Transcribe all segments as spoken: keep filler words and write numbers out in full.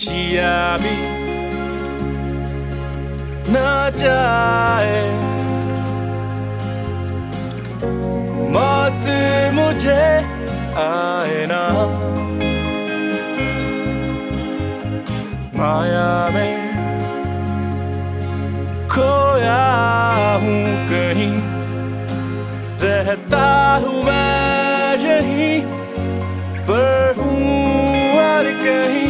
जिया भी न जाए, मौत मुझे आए ना। माया में खोया हूँ कहीं, रहता हूँ मैं यहीं पर हूँ और कहीं।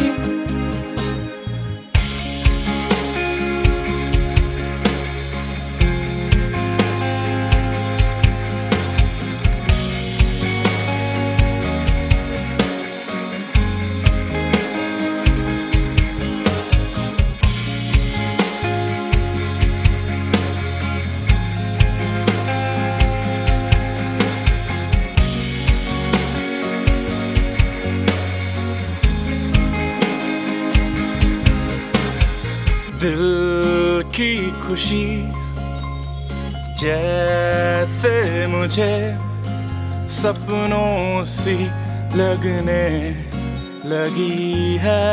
दिल की खुशी जैसे मुझे सपनों सी लगने लगी है,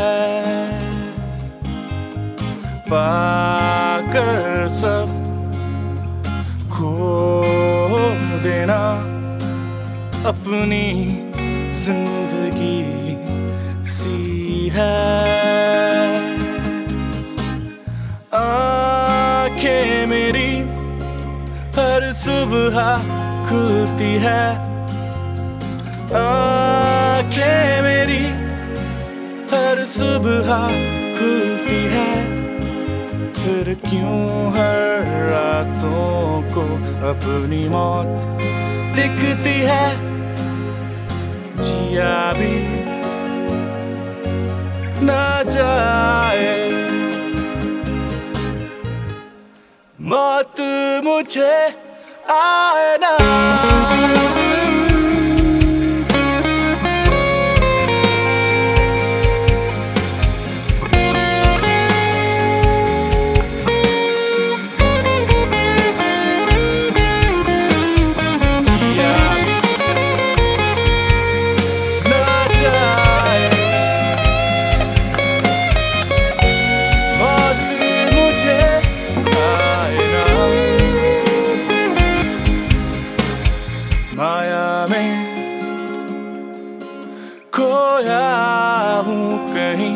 पाकर सब खो देना अपनी जिंदगी सी है। आँखें मेरी हर सुबह खुलती है, आँखें मेरी हर सुबह खुलती है। फिर क्यों हर रातों को अपनी मौत दिखती है। जिया भी न जाए, मौत मुझे आए ना। माया में खोया हूँ कहीं,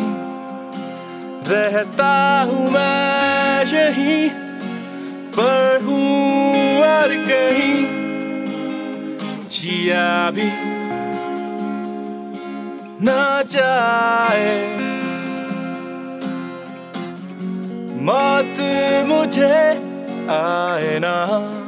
रहता हूँ मैं यहीं पर हूँ और कहीं। जिया भी न जाए, मौत मुझे आए ना।